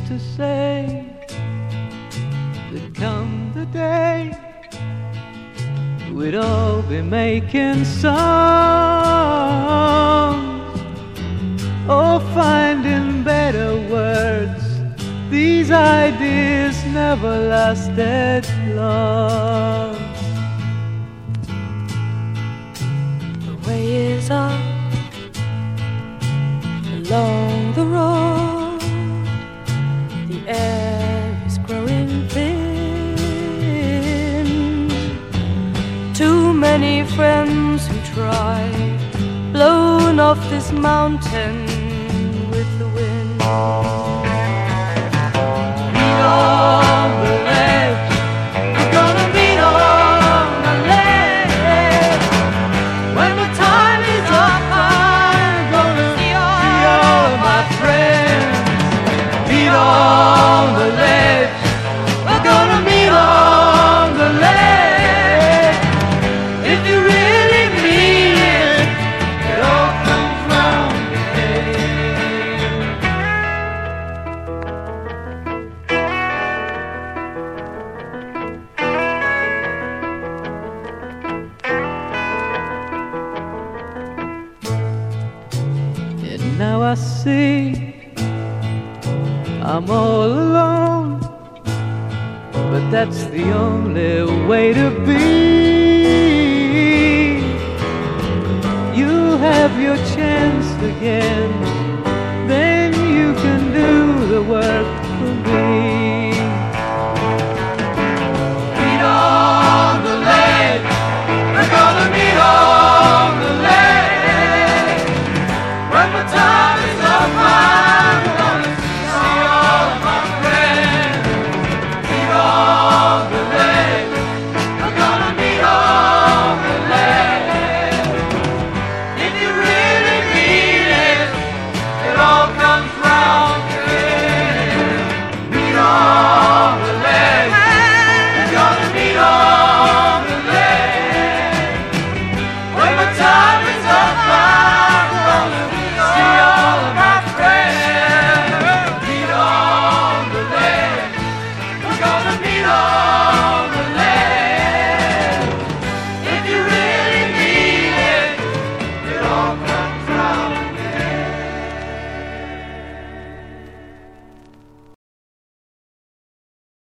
used to say that come the day we'd all be making songs, or finding better words. These ideas never lasted long. The way is up along the road, the air is growing thin. Too many friends who tried, blown off this mountain with the wind. Meet on the ledge, we're gonna meet on the ledge. When the time is up, I'm gonna see all of my friends. Meet on the ledge, we're gonna meet on the ledge. If you really mean it, it all comes round again. And now I see I'm all alone, but that's the only way to be. You'll have your chance again